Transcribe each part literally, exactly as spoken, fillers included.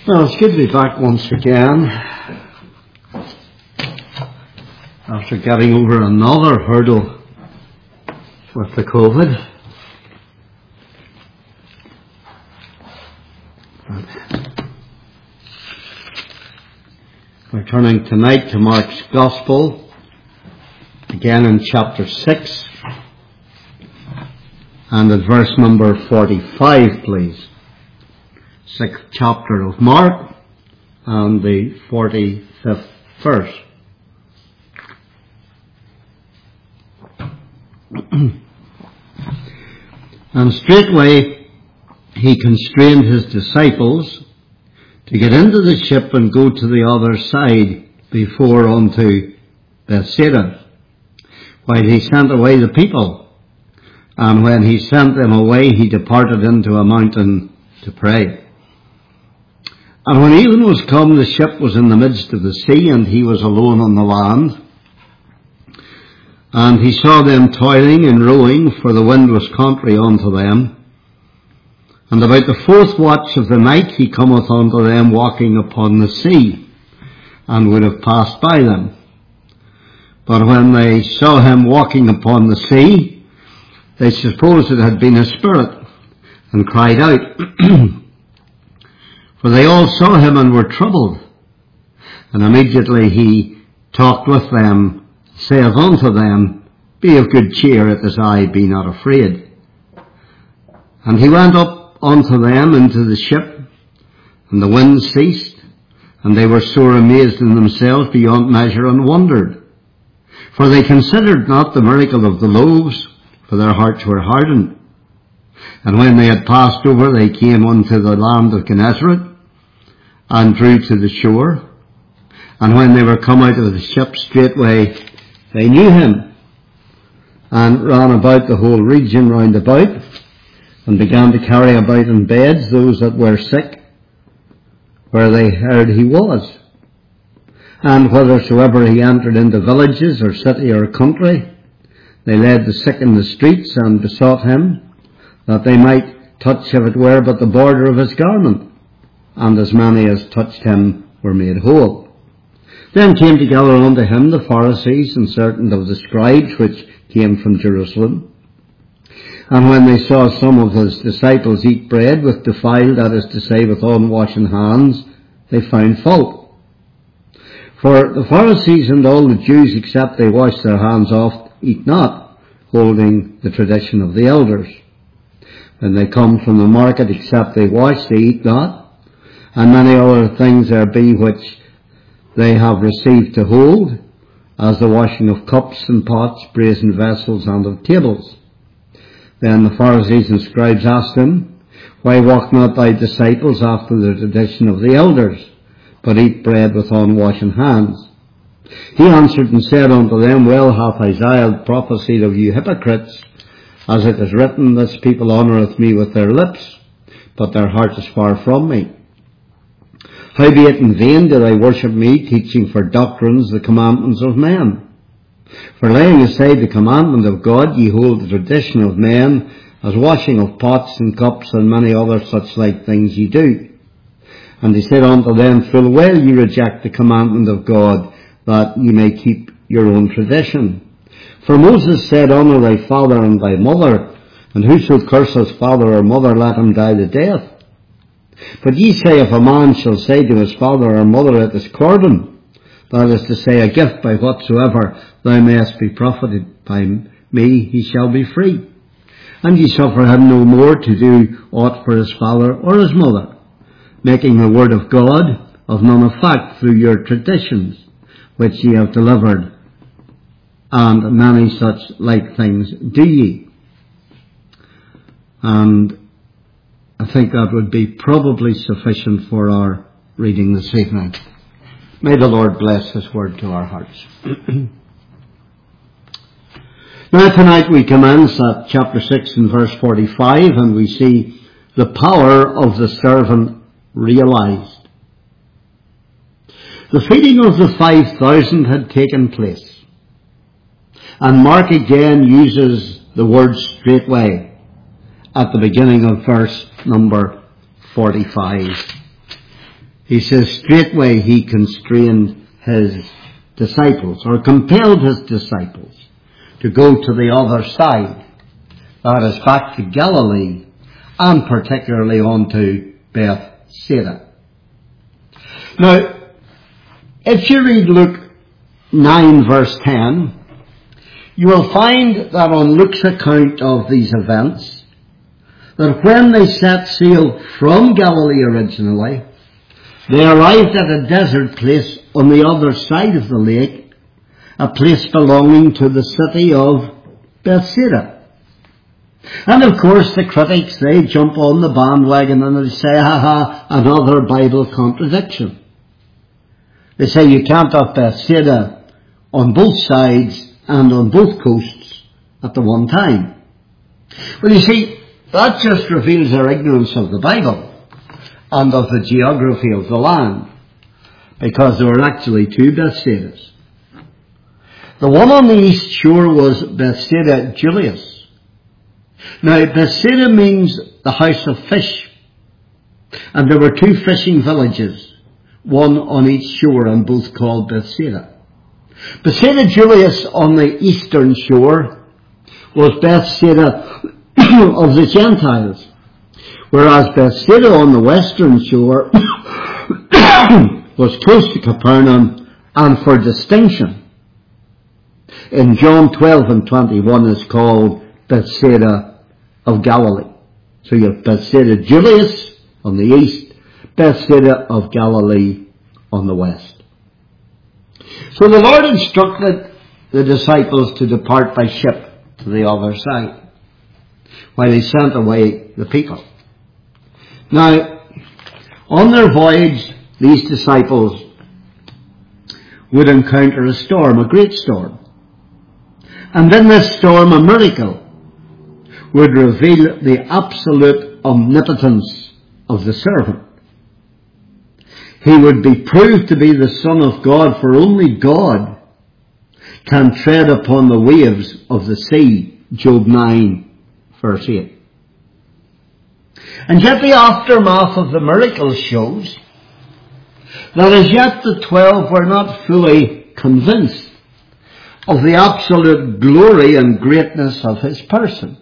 Well, it's good to be back once again after getting over another hurdle with the COVID. We're turning tonight to Mark's Gospel, again in chapter six, and at verse number forty-five, please. Sixth chapter of Mark, and the forty-fifth verse. And straightway he constrained his disciples to get into the ship and go to the other side before unto Bethsaida, while he sent away the people. And when he sent them away, he departed into a mountain to pray. And when even was come, the ship was in the midst of the sea, and he was alone on the land. And he saw them toiling and rowing, for the wind was contrary unto them. And about the fourth watch of the night he cometh unto them walking upon the sea, and would have passed by them. But when they saw him walking upon the sea, they supposed it had been a spirit, and cried out. For they all saw him and were troubled. And immediately he talked with them, saith unto them, Be of good cheer, it is I, be not afraid. And he went up unto them into the ship, and the wind ceased, and they were sore amazed in themselves beyond measure, and wondered. For they considered not the miracle of the loaves, for their hearts were hardened. And when they had passed over, they came unto the land of Gennesaret, and drew to the shore. And when they were come out of the ship, straightway they knew him, and ran about the whole region round about, and began to carry about in beds those that were sick, where they heard he was. And whithersoever he entered into villages, or city, or country, they led the sick in the streets, and besought him that they might touch, if it were but the border of his garment. And as many as touched him were made whole. Then came together unto him the Pharisees and certain of the scribes which came from Jerusalem. And when they saw some of his disciples eat bread with defiled, that is to say, with unwashen hands, they found fault. For the Pharisees and all the Jews, except they wash their hands oft, eat not, holding the tradition of the elders. When they come from the market, except they wash, they eat not. And many other things there be which they have received to hold, as the washing of cups and pots, brazen vessels, and of tables. Then the Pharisees and scribes asked him, Why walk not thy disciples after the tradition of the elders, but eat bread with unwashen hands? He answered and said unto them, Well hath Isaiah prophesied of you hypocrites, as it is written, This people honoureth me with their lips, but their heart is far from me. Howbeit in vain do they worship me, teaching for doctrines the commandments of men. For laying aside the commandment of God, ye hold the tradition of men, as washing of pots and cups, and many other such like things ye do. And he said unto them, Full well ye reject the commandment of God, that ye may keep your own tradition. For Moses said, Honour thy father and thy mother, and whoso curses father or mother, let him die the death. But ye say, if a man shall say to his father or mother, It is Corban, that is to say, a gift by whatsoever thou mayest be profited by me, he shall be free. And ye suffer him no more to do aught for his father or his mother, making the word of God of none effect through your traditions, which ye have delivered, and many such like things do ye. And I think that would be probably sufficient for our reading this evening. May the Lord bless His word to our hearts. Now tonight we commence at chapter six and verse forty-five, and we see the power of the servant realized. The feeding of the five thousand had taken place, and Mark again uses the word straightway at the beginning of verse number forty-five. he says, straightway he constrained his disciples, or compelled his disciples, to go to the other side. That is, back to Galilee, and particularly on to Bethsaida. Now, if you read Luke nine verse ten, you will find that on Luke's account of these events, that when they set sail from Galilee originally, they arrived at a desert place on the other side of the lake, a place belonging to the city of Bethsaida. And of course the critics, they jump on the bandwagon and they say, ha ha, another Bible contradiction. They say you can't have Bethsaida on both sides and on both coasts at the one time. Well, you see, that just reveals their ignorance of the Bible and of the geography of the land, because there were actually two Bethsaidas. The one on the east shore was Bethsaida Julius. Now, Bethsaida means the house of fish, and there were two fishing villages, one on each shore, and both called Bethsaida. Bethsaida Julius on the eastern shore was Bethsaida of the Gentiles, whereas Bethsaida on the western shore was close to Capernaum and for distinction, in John twelve and twenty-one is called Bethsaida of Galilee. So you have Bethsaida Julius on the east, Bethsaida of Galilee on the west. So the Lord instructed the disciples to depart by ship to the other side, while he sent away the people. Now, on their voyage, these disciples would encounter a storm, a great storm. And in this storm, a miracle would reveal the absolute omnipotence of the servant. He would be proved to be the Son of God, for only God can tread upon the waves of the sea, Job nine, verse eight. And yet the aftermath of the miracle shows that as yet the twelve were not fully convinced of the absolute glory and greatness of his person.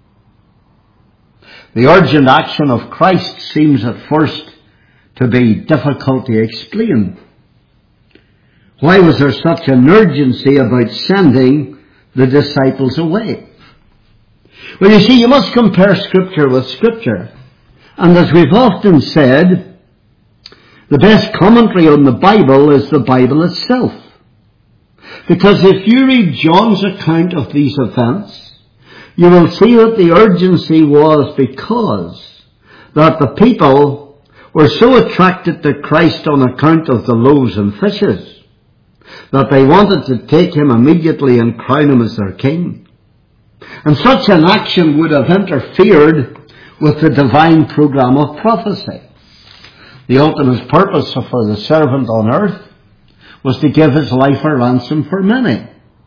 The urgent action of Christ seems at first to be difficult to explain. Why was there such an urgency about sending the disciples away? Well, you see, you must compare Scripture with Scripture. And as we've often said, the best commentary on the Bible is the Bible itself. Because if you read John's account of these events, you will see that the urgency was because that the people were so attracted to Christ on account of the loaves and fishes that they wanted to take him immediately and crown him as their king. And such an action would have interfered with the divine program of prophecy. The ultimate purpose for the servant on earth was to give his life a ransom for many.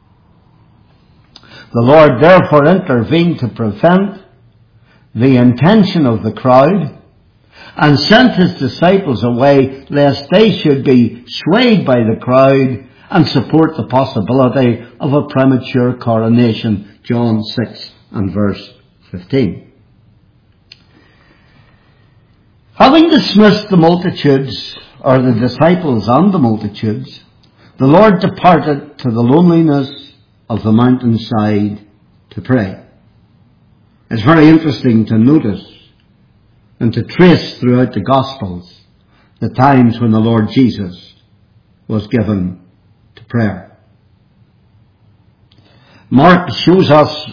The Lord therefore intervened to prevent the intention of the crowd and sent his disciples away lest they should be swayed by the crowd and support the possibility of a premature coronation, John six and verse fifteen. Having dismissed the multitudes, or the disciples and the multitudes, the Lord departed to the loneliness of the mountainside to pray. It's very interesting to notice and to trace throughout the Gospels the times when the Lord Jesus was given to prayer. Mark shows us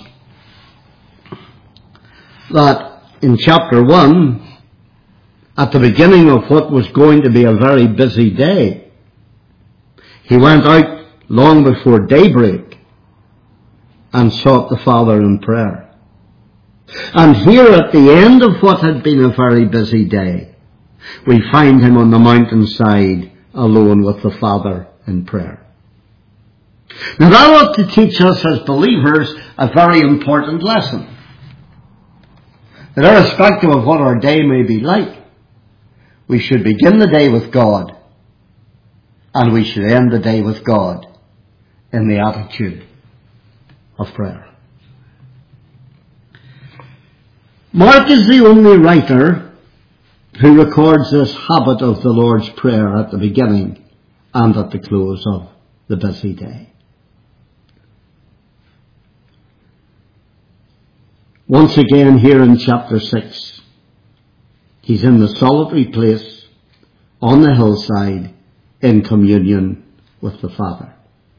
that in chapter one, at the beginning of what was going to be a very busy day, he went out long before daybreak and sought the Father in prayer. And here at the end of what had been a very busy day, we find him on the mountainside alone with the Father in prayer. Now that ought to teach us as believers a very important lesson. That irrespective of what our day may be like, we should begin the day with God, and we should end the day with God in the attitude of prayer. Mark is the only writer who records this habit of the Lord's Prayer at the beginning and at the close of the busy day. Once again, here in chapter six, he's in the solitary place on the hillside in communion with the Father.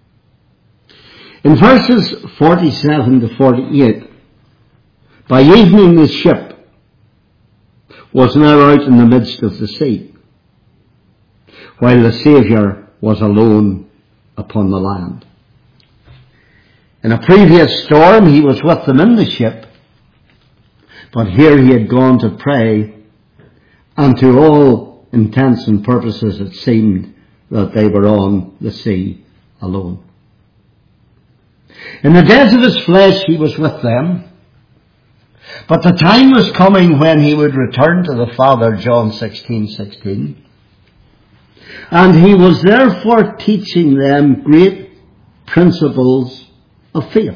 In verses forty-seven to forty-eight, by evening the ship was now out in the midst of the sea, while the Saviour was alone upon the land. In a previous storm he was with them in the ship, but here he had gone to pray, and to all intents and purposes it seemed that they were on the sea alone. In the days of his flesh he was with them, but the time was coming when he would return to the Father, John sixteen sixteen, and he was therefore teaching them great principles of faith.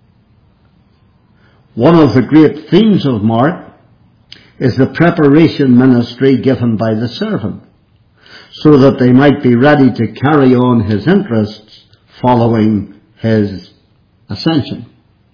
One of the great themes of Mark is the preparation ministry given by the servant, so that they might be ready to carry on his interests following his ascension.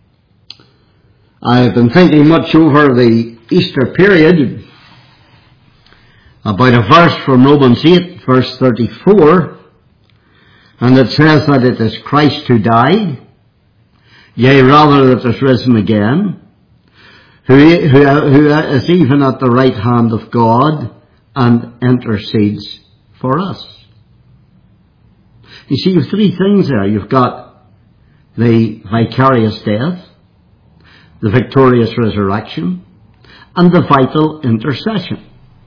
I have been thinking much over the Easter period about a verse from Romans eight, verse thirty-four, and it says that it is Christ who died, yea, rather that is risen again, who, who, who is even at the right hand of God and intercedes for us. You see, you have three things there. You've got the vicarious death, the victorious resurrection, and the vital intercession.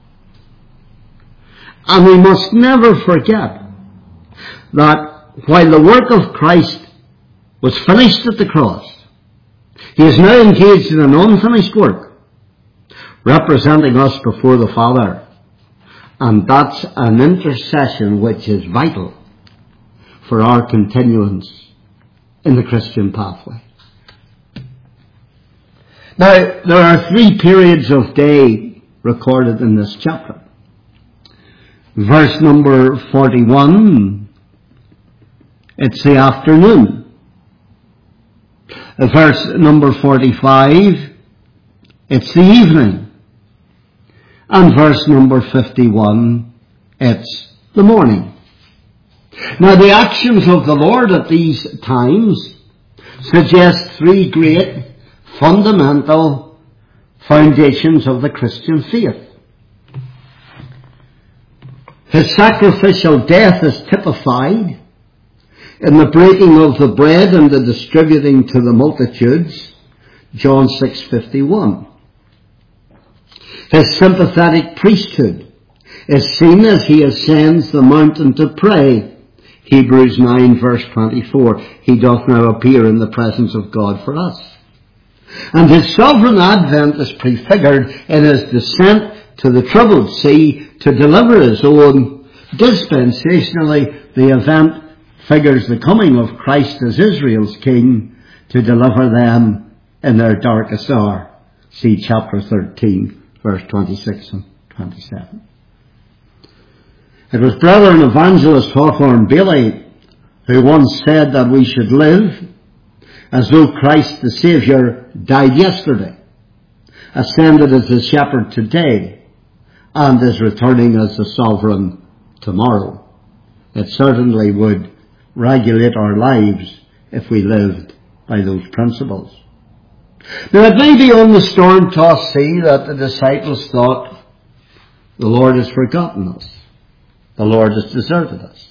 And we must never forget that while the work of Christ was finished at the cross, he is now engaged in an unfinished work, representing us before the Father. And that's an intercession which is vital for our continuance in the Christian pathway. Now, there are three periods of day recorded in this chapter. Verse number forty-one, it's the afternoon. Verse number forty-five, it's the evening. And verse number fifty-one, it's the morning. Now, the actions of the Lord at these times suggest three great fundamental foundations of the Christian faith. His sacrificial death is typified in the breaking of the bread and the distributing to the multitudes, John six fifty-one. His sympathetic priesthood is seen as he ascends the mountain to pray, Hebrews nine verse twenty-four. He doth now appear in the presence of God for us. And his sovereign advent is prefigured in his descent to the troubled sea to deliver his own. Dispensationally, the event figures the coming of Christ as Israel's king to deliver them in their darkest hour. See chapter thirteen, verse twenty-six and twenty-seven. It was brother and evangelist Hawthorne Bailey who once said that we should live as though Christ the Saviour died yesterday, ascended as the shepherd today, and is returning as the sovereign tomorrow. It certainly would regulate our lives if we lived by those principles. Now, it may be on the storm-tossed sea that the disciples thought, the Lord has forgotten us. The Lord has deserted us.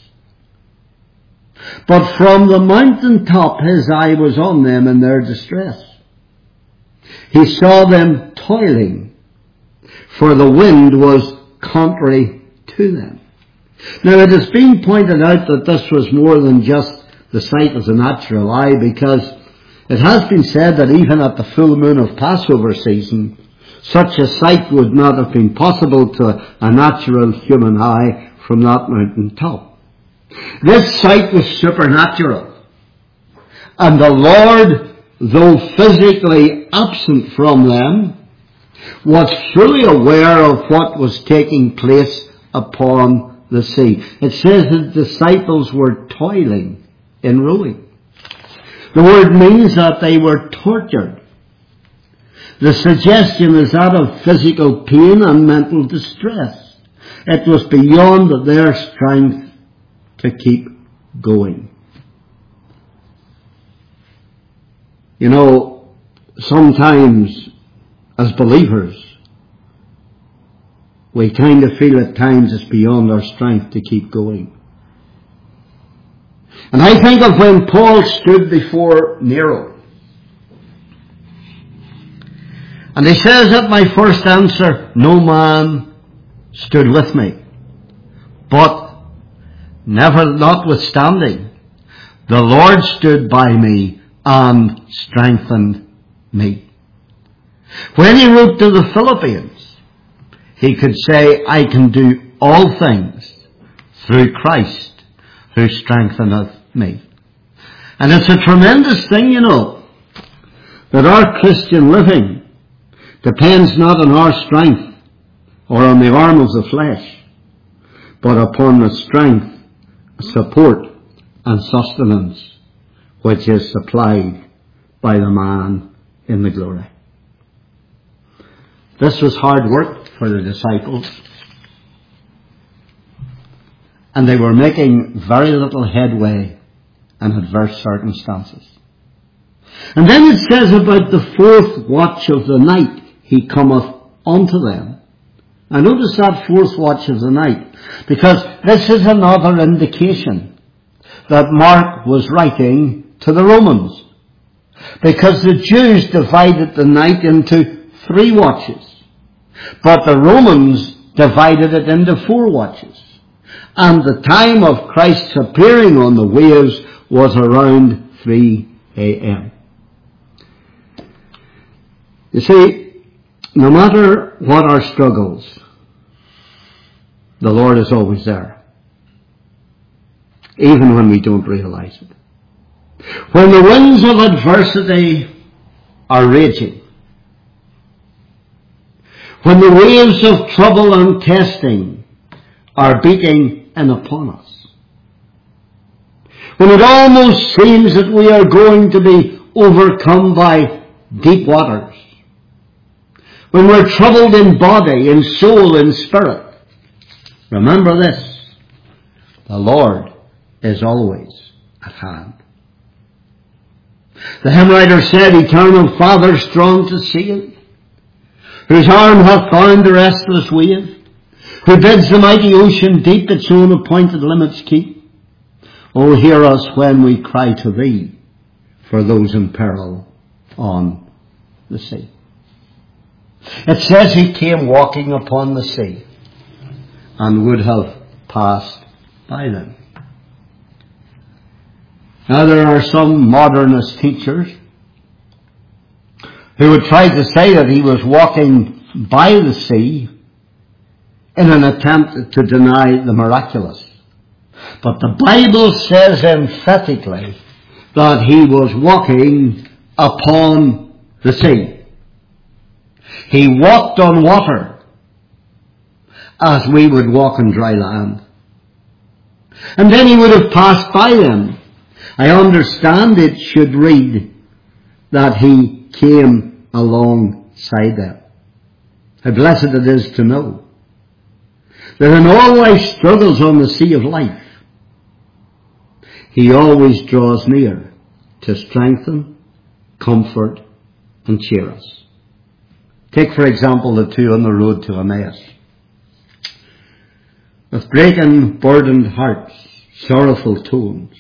But from the mountain top his eye was on them in their distress. He saw them toiling, for the wind was contrary to them. Now, it has been pointed out that this was more than just the sight of the natural eye, because it has been said that even at the full moon of Passover season, Such a sight would not have been possible to a natural human eye from that mountain top. This sight was supernatural. And the Lord, though physically absent from them, was fully aware of what was taking place upon the sea. It says the disciples were toiling in rowing. The word means that they were tortured. The suggestion is that of physical pain and mental distress. It was beyond their strength to keep going. You know, sometimes as believers, we kind of feel at times it's beyond our strength to keep going. And I think of when Paul stood before Nero. And he says at my first answer, no man stood with me. But never notwithstanding, the Lord stood by me and strengthened me. When he wrote to the Philippians, he could say, I can do all things through Christ who strengtheneth me. And it's a tremendous thing, you know, that our Christian living depends not on our strength or on the arm of the flesh, but upon the strength, support and sustenance which is supplied by the man in the glory. This was hard work for the disciples, and they were making very little headway in adverse circumstances. And then it says about the fourth watch of the night, he cometh unto them. Now notice that fourth watch of the night, because this is another indication that Mark was writing to the Romans. Because the Jews divided the night into three watches, but the Romans divided it into four watches. And the time of Christ's appearing on the waves was around three a.m. You see, no matter what our struggles, the Lord is always there, even when we don't realize it. When the winds of adversity are raging, when the waves of trouble and testing are beating in upon us, when it almost seems that we are going to be overcome by deep waters, when we're troubled in body, in soul, in spirit, remember this: the Lord is always at hand. The hymn writer said, Eternal Father, strong to save, whose arm hath found the restless wave, who bids the mighty ocean deep its own appointed limits keep. Oh, hear us when we cry to thee for those in peril on the sea. It says he came walking upon the sea and would have passed by them. Now there are some modernist teachers who would try to say that he was walking by the sea in an attempt to deny the miraculous. But the Bible says emphatically that he was walking upon the sea. He walked on water as we would walk on dry land. And then he would have passed by them. I understand it should read that he came alongside them. How blessed it is to know that in all life's struggles on the sea of life, he always draws near to strengthen, comfort, and cheer us. Take, for example, the two on the road to Emmaus. With breaking, burdened hearts, sorrowful tones,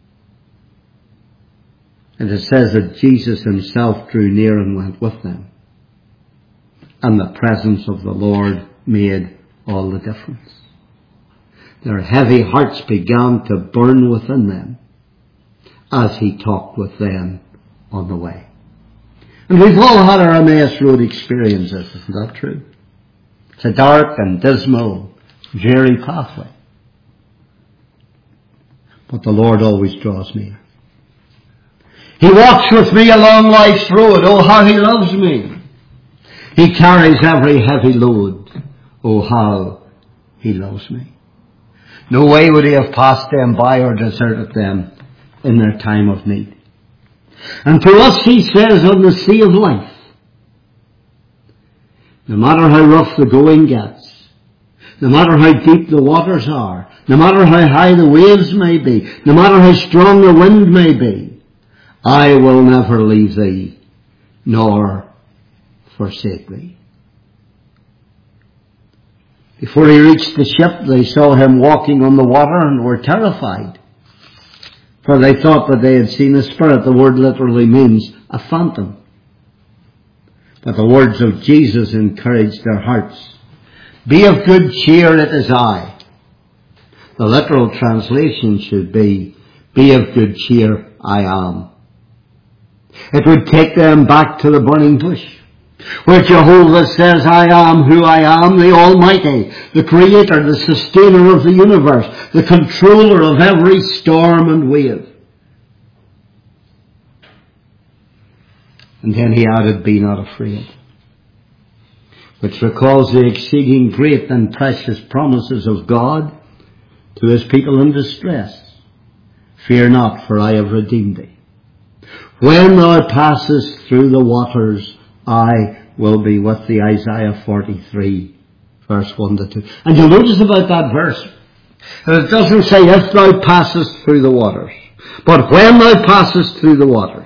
and it says that Jesus himself drew near and went with them. And the presence of the Lord made all the difference. Their heavy hearts began to burn within them as he talked with them on the way. And we've all had our Emmaus Road experiences, isn't that true? It's a dark and dismal, dreary pathway. But the Lord always draws near. He walks with me along life's road. Oh, how He loves me. He carries every heavy load. Oh, how He loves me. No way would He have passed them by or deserted them in their time of need. And to us He says on the sea of life, no matter how rough the going gets, no matter how deep the waters are, no matter how high the waves may be, no matter how strong the wind may be, I will never leave thee, nor forsake thee. Before he reached the ship, they saw him walking on the water and were terrified, for they thought that they had seen a spirit. The word literally means a phantom. But the words of Jesus encouraged their hearts. Be of good cheer, it is I. The literal translation should be, be of good cheer, I am. It would take them back to the burning bush, where Jehovah says, I am who I am, the Almighty, the Creator, the Sustainer of the universe, the controller of every storm and wave. And then he added, be not afraid, which recalls the exceeding great and precious promises of God to His people in distress. Fear not, for I have redeemed thee. When thou passest through the waters, I will be with thee. Isaiah forty-three, verse one to two. And you'll notice about that verse, that it doesn't say if thou passest through the waters, but when thou passest through the waters.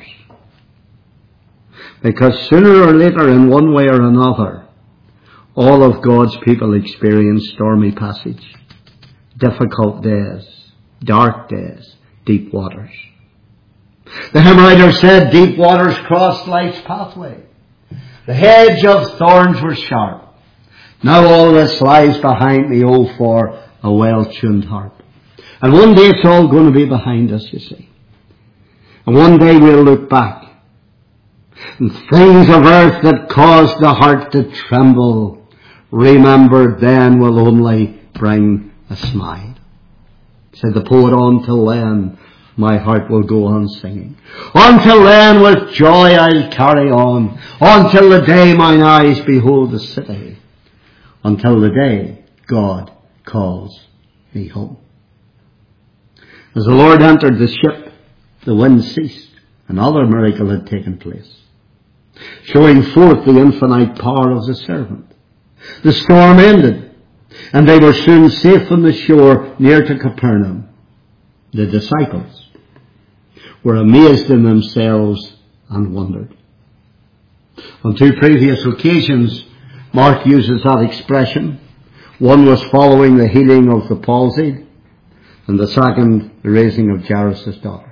Because sooner or later, in one way or another, all of God's people experience stormy passage, difficult days, dark days, deep waters. The hymn writer said, deep waters crossed life's pathway. The hedge of thorns were sharp. Now all this lies behind me, oh, for a well-tuned harp. And one day it's all going to be behind us, you see. And one day we'll look back. And things of earth that caused the heart to tremble, remembered then, will only bring a smile. Said the poet, until then my heart will go on singing. Until then with joy I'll carry on. Until the day mine eyes behold the city. Until the day God calls me home. As the Lord entered the ship, the wind ceased. Another miracle had taken place, showing forth the infinite power of the servant. The storm ended, and they were soon safe on the shore near to Capernaum. The disciples were amazed in themselves and wondered. On two previous occasions, Mark uses that expression. One was following the healing of the palsied, and the second, the raising of Jairus' daughter.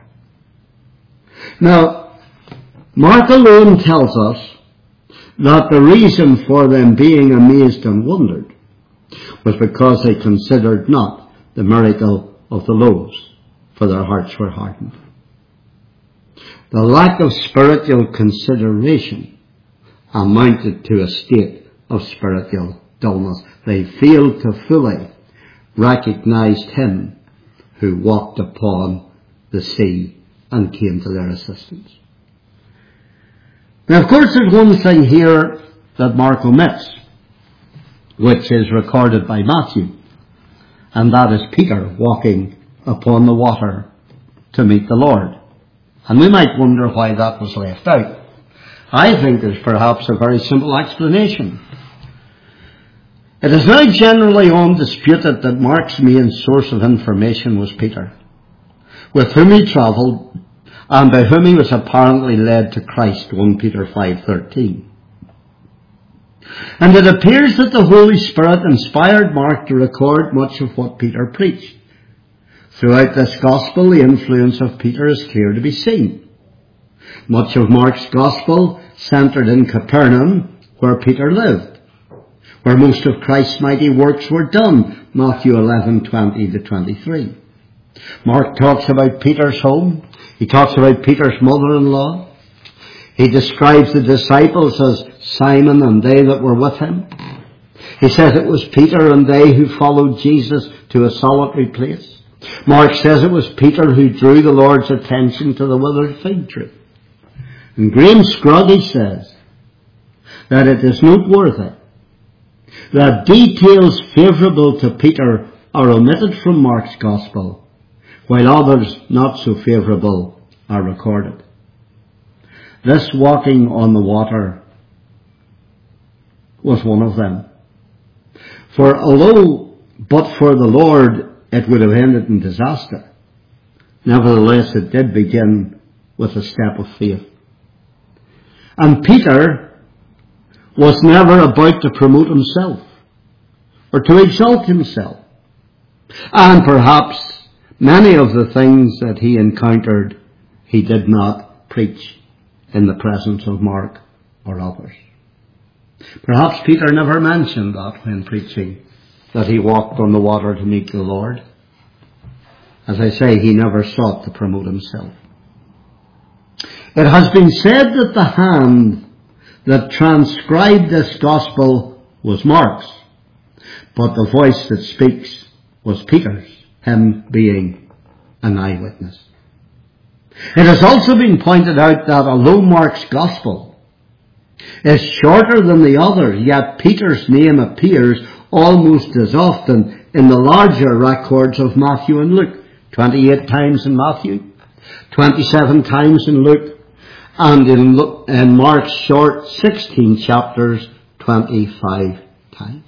Now, Mark alone tells us that the reason for them being amazed and wondered was because they considered not the miracle of the loaves, for their hearts were hardened. The lack of spiritual consideration amounted to a state of spiritual dullness. They failed to fully recognize Him who walked upon the sea and came to their assistance. Now, of course, there's one thing here that Mark omits, which is recorded by Matthew, and that is Peter walking upon the water to meet the Lord. And we might wonder why that was left out. I think there's perhaps a very simple explanation. It is now generally undisputed that Mark's main source of information was Peter, with whom he travelled and by whom he was apparently led to Christ, First Peter five thirteen. And it appears that the Holy Spirit inspired Mark to record much of what Peter preached. Throughout this Gospel, the influence of Peter is clear to be seen. Much of Mark's Gospel centred in Capernaum, where Peter lived, where most of Christ's mighty works were done, Matthew eleven twenty to twenty-three. Mark talks about Peter's home. He talks about Peter's mother-in-law. He describes the disciples as Simon and they that were with him. He says it was Peter and they who followed Jesus to a solitary place. Mark says it was Peter who drew the Lord's attention to the withered fig tree. And Graham Scroggie says that it is noteworthy that details favourable to Peter are omitted from Mark's Gospel, while others not so favourable are recorded. This walking on the water was one of them. For although, but for the Lord, it would have ended in disaster, nevertheless it did begin with a step of faith. And Peter was never about to promote himself or to exalt himself. And perhaps many of the things that he encountered, he did not preach in the presence of Mark or others. Perhaps Peter never mentioned that when preaching, that he walked on the water to meet the Lord. As I say, he never sought to promote himself. It has been said that the hand that transcribed this gospel was Mark's, but the voice that speaks was Peter's, him being an eyewitness. It has also been pointed out that although Mark's gospel is shorter than the others, yet Peter's name appears almost as often in the larger records of Matthew and Luke. twenty-eight times in Matthew, twenty-seven times in Luke, and in, Luke, in Mark's short sixteen chapters, twenty-five times.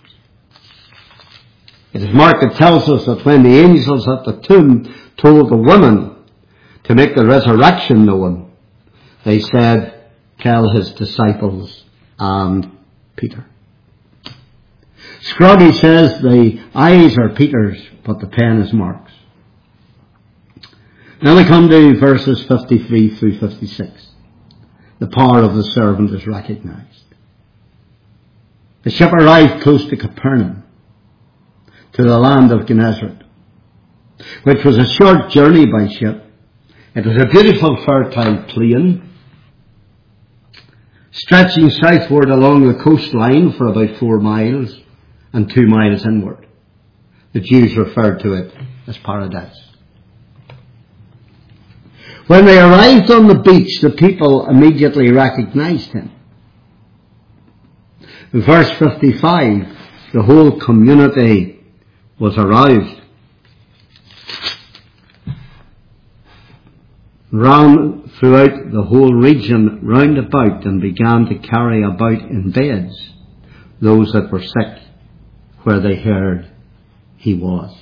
It is Mark that tells us that when the angels at the tomb told the women to make the resurrection known, they said, tell his disciples and Peter. Scroggie says the eyes are Peter's, but the pen is Mark's. Now we come to verses fifty-three through fifty-six. The power of the servant is recognized. The ship arrived close to Capernaum, to the land of Gennesaret, which was a short journey by ship. It was a beautiful fertile plain, stretching southward along the coastline for about four miles and two miles inward. The Jews referred to it as paradise. When they arrived on the beach, the people immediately recognized him. In verse fifty-five, the whole community was aroused. Ran throughout the whole region round about and began to carry about in beds those that were sick, where they heard he was.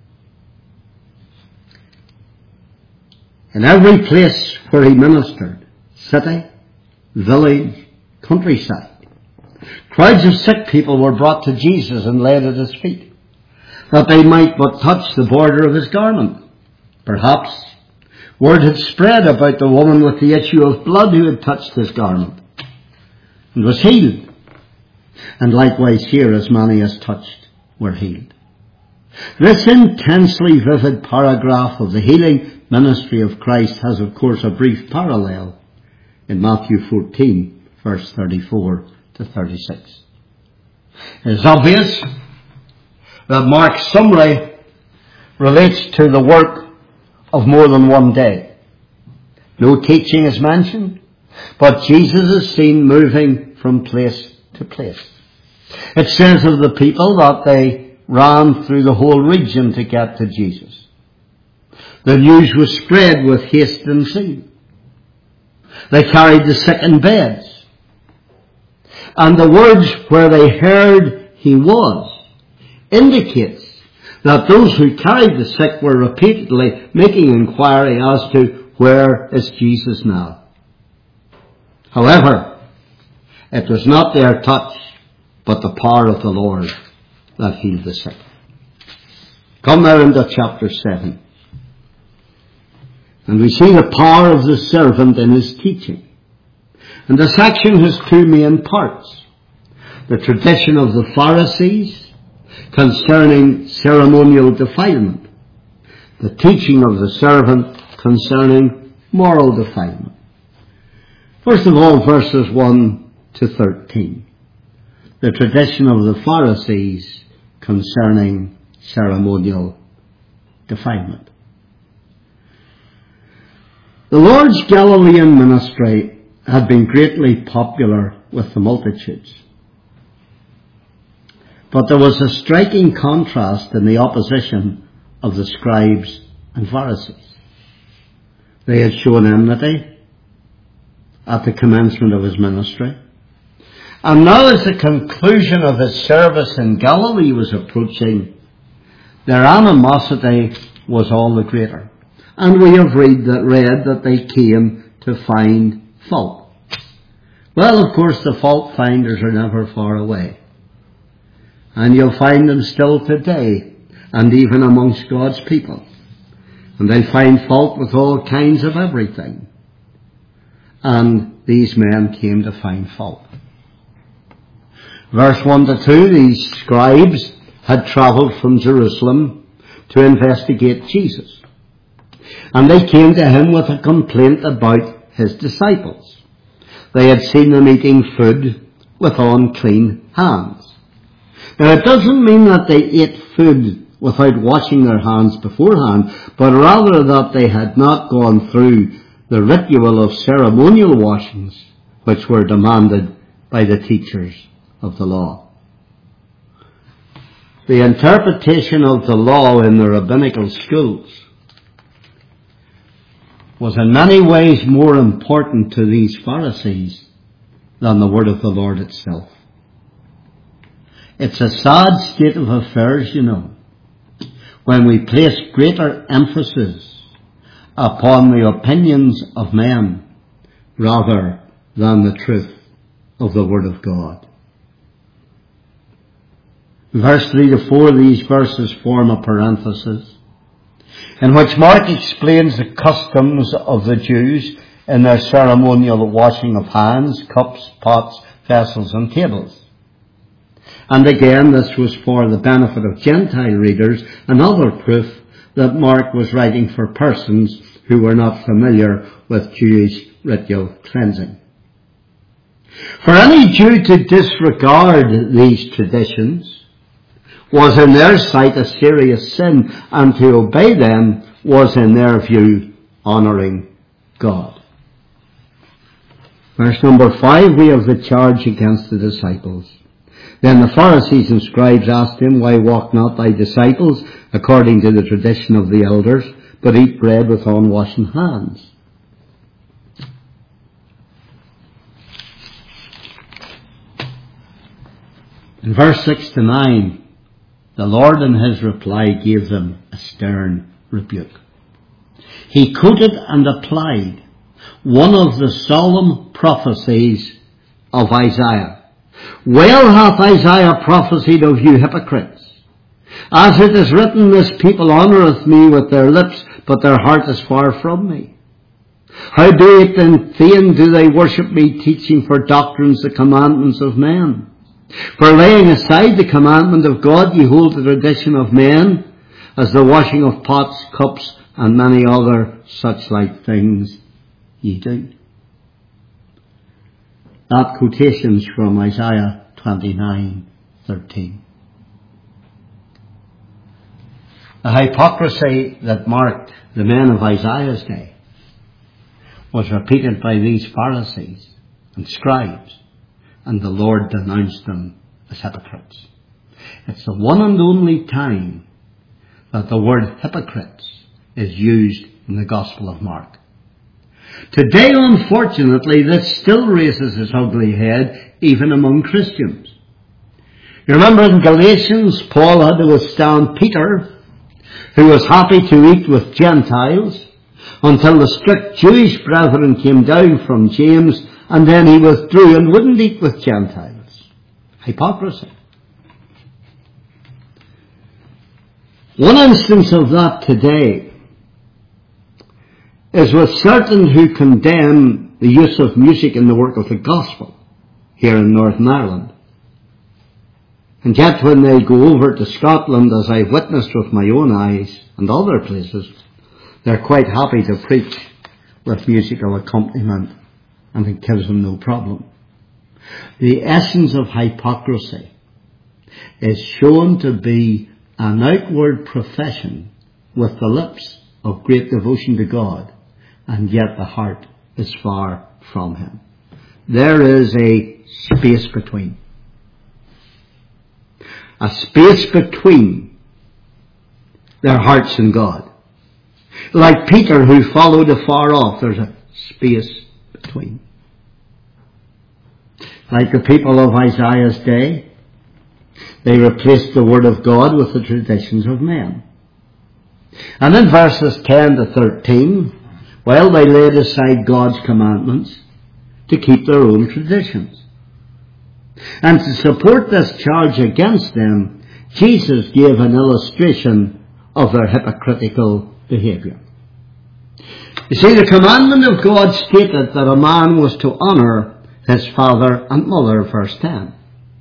In every place where he ministered, city, village, countryside, crowds of sick people were brought to Jesus and laid at his feet, that they might but touch the border of his garment. Perhaps word had spread about the woman with the issue of blood who had touched his garment and was healed. And likewise here, as many as touched were healed. This intensely vivid paragraph of the healing ministry of Christ has, of course, a brief parallel in Matthew fourteen, verse thirty-four to thirty-six. It is obvious that Mark's summary relates to the work of more than one day. No teaching is mentioned, but Jesus is seen moving from place to place. It says of the people that they ran through the whole region to get to Jesus. The news was spread with haste and zeal. They carried the sick in beds. And the words where they heard he was indicates that those who carried the sick were repeatedly making inquiry as to where is Jesus now. However, it was not their touch, but the power of the Lord that healed the sick. Come now into chapter seven. And we see the power of the servant in his teaching. And the section has two main parts. The tradition of the Pharisees concerning ceremonial defilement. The teaching of the servant concerning moral defilement. First of all, verses one to thirteen. The tradition of the Pharisees concerning ceremonial defilement. The Lord's Galilean ministry had been greatly popular with the multitudes. But there was a striking contrast in the opposition of the scribes and Pharisees. They had shown enmity at the commencement of his ministry. And now as the conclusion of his service in Galilee was approaching, their animosity was all the greater. And we have read that, read that they came to find fault. Well, of course, the fault finders are never far away. And you'll find them still today, and even amongst God's people. And they find fault with all kinds of everything. And these men came to find fault. Verse one to two, these scribes had travelled from Jerusalem to investigate Jesus. And they came to him with a complaint about his disciples. They had seen them eating food with unclean hands. Now it doesn't mean that they ate food without washing their hands beforehand, but rather that they had not gone through the ritual of ceremonial washings which were demanded by the teachers of the law. The interpretation of the law in the rabbinical schools was in many ways more important to these Pharisees than the word of the Lord itself. It's a sad state of affairs, you know, when we place greater emphasis upon the opinions of men rather than the truth of the Word of God. Verse three to four, these verses form a parenthesis in which Mark explains the customs of the Jews in their ceremonial washing of hands, cups, pots, vessels and tables. And again, this was for the benefit of Gentile readers, another proof that Mark was writing for persons who were not familiar with Jewish ritual cleansing. For any Jew to disregard these traditions was in their sight a serious sin, and to obey them was in their view honouring God. Verse number five, we have the charge against the disciples. Then the Pharisees and scribes asked him, why walk not thy disciples according to the tradition of the elders, but eat bread with unwashed hands? In verse six to nine, the Lord in his reply gave them a stern rebuke. He quoted and applied one of the solemn prophecies of Isaiah. Well hath Isaiah prophesied of you hypocrites. As it is written, this people honoureth me with their lips, but their heart is far from me. Howbeit in vain do they worship me, teaching for doctrines the commandments of men. For laying aside the commandment of God, ye hold the tradition of men, as the washing of pots, cups, and many other such like things ye do. That quotation's from Isaiah twenty-nine thirteen. The hypocrisy that marked the men of Isaiah's day was repeated by these Pharisees and scribes, and the Lord denounced them as hypocrites. It's the one and only time that the word hypocrites is used in the Gospel of Mark. Today, unfortunately, this still raises its ugly head even among Christians. You remember in Galatians, Paul had to withstand Peter, who was happy to eat with Gentiles, until the strict Jewish brethren came down from James, and then he withdrew and wouldn't eat with Gentiles. Hypocrisy. One instance of that today is with certain who condemn the use of music in the work of the gospel here in Northern Ireland. And yet when they go over to Scotland, as I've witnessed with my own eyes, and other places, they're quite happy to preach with musical accompaniment and it gives them no problem. The essence of hypocrisy is shown to be an outward profession with the lips of great devotion to God, and yet the heart is far from Him. There is a space between. A space between their hearts and God. Like Peter, who followed afar off, there's a space between. Like the people of Isaiah's day, they replaced the Word of God with the traditions of men. And in verses ten to thirteen, well, they laid aside God's commandments to keep their own traditions. And to support this charge against them, Jesus gave an illustration of their hypocritical behaviour. You see, the commandment of God stated that a man was to honour his father and mother, verse ten.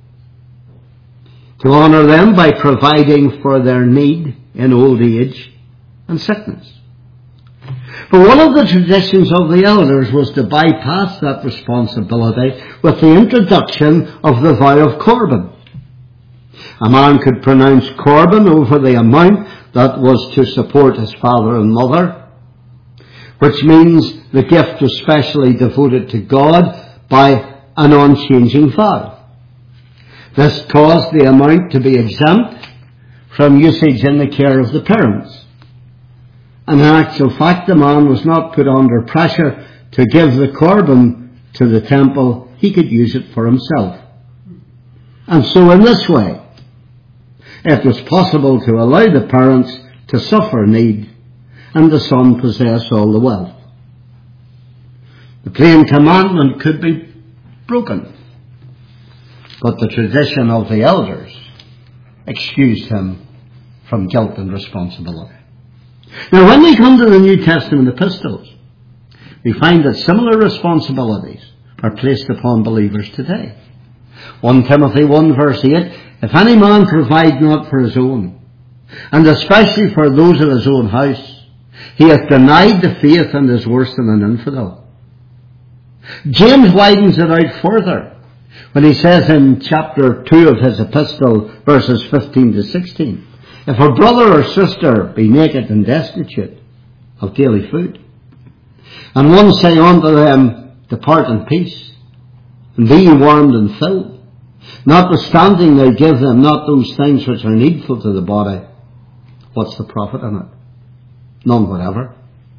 To honour them by providing for their need in old age and sickness. But one of the traditions of the elders was to bypass that responsibility with the introduction of the vow of Corban. A man could pronounce Corban over the amount that was to support his father and mother, which means the gift was specially devoted to God by an unchanging vow. This caused the amount to be exempt from usage in the care of the parents. And in actual fact, the man was not put under pressure to give the Corban to the temple. He could use it for himself. And so in this way, it was possible to allow the parents to suffer need and the son possess all the wealth. The plain commandment could be broken, but the tradition of the elders excused him from guilt and responsibility. Now, when we come to the New Testament epistles, we find that similar responsibilities are placed upon believers today. First Timothy one verse eight, if any man provide not for his own, and especially for those of his own house, he hath denied the faith and is worse than an infidel. James widens it out further when he says in chapter two of his epistle, verses fifteen to sixteen, if a brother or sister be naked and destitute of daily food, and one say unto them, depart in peace, and be ye warmed and filled, notwithstanding they give them not those things which are needful to the body, what's the profit in it? None whatever.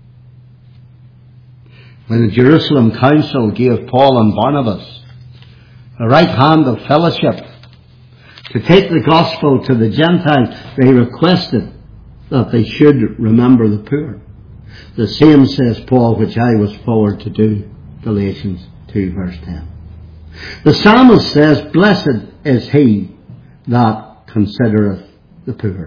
When the Jerusalem Council gave Paul and Barnabas the right hand of fellowship to take the gospel to the Gentiles, they requested that they should remember the poor. The same, says Paul, which I was forward to do. Galatians two verse ten. The psalmist says, blessed is he that considereth the poor.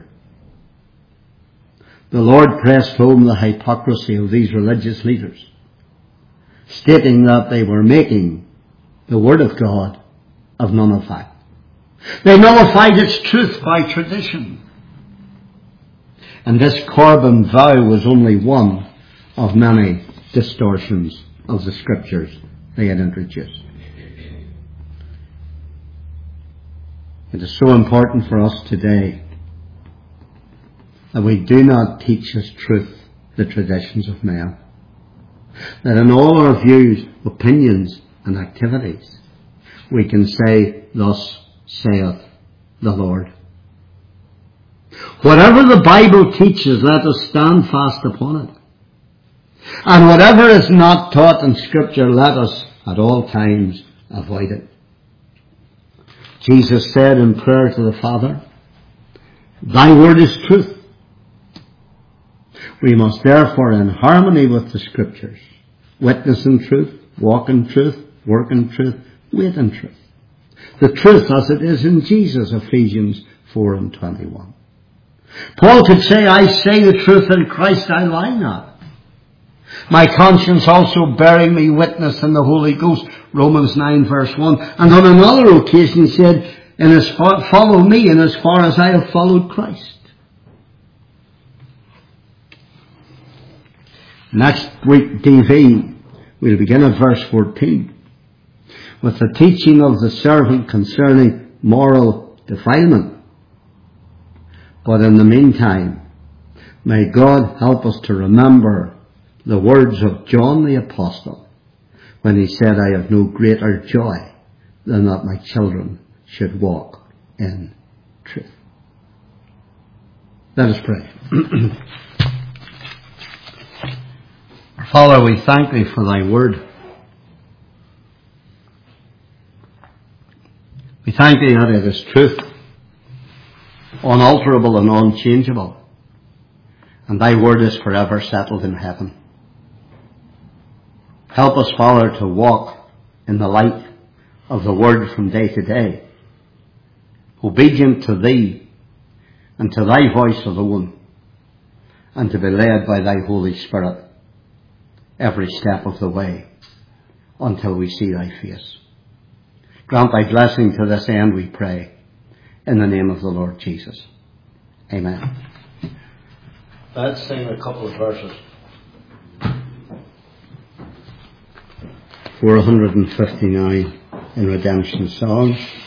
The Lord pressed home the hypocrisy of these religious leaders, stating that they were making the Word of God of none effect. They nullified its truth by tradition. And this Corban vow was only one of many distortions of the Scriptures they had introduced. It is so important for us today that we do not teach as truth the traditions of men. That in all our views, opinions and activities, we can say, thus saith the Lord. Whatever the Bible teaches, let us stand fast upon it. And whatever is not taught in Scripture, let us at all times avoid it. Jesus said in prayer to the Father, thy word is truth. We must therefore, in harmony with the Scriptures, witness in truth, walk in truth, work in truth, wait in truth. The truth as it is in Jesus, Ephesians four and twenty-one. Paul could say, I say the truth in Christ, I lie not. My conscience also bearing me witness in the Holy Ghost, Romans nine verse one. And on another occasion he said, in as far, follow me in as far as I have followed Christ. Next week, D V, We'll begin at verse fourteen. With the teaching of the servant concerning moral defilement. But in the meantime, may God help us to remember the words of John the Apostle when he said, I have no greater joy than that my children should walk in truth. Let us pray. Father, we thank thee for thy word. We thank thee that it is truth, unalterable and unchangeable, and thy word is forever settled in heaven. Help us, Father, to walk in the light of the word from day to day, obedient to thee and to thy voice alone, and to be led by thy Holy Spirit every step of the way until we see thy face. Grant thy blessing to this end, we pray, in the name of the Lord Jesus. Amen. Let's sing a couple of verses. four hundred fifty-nine in Redemption Songs.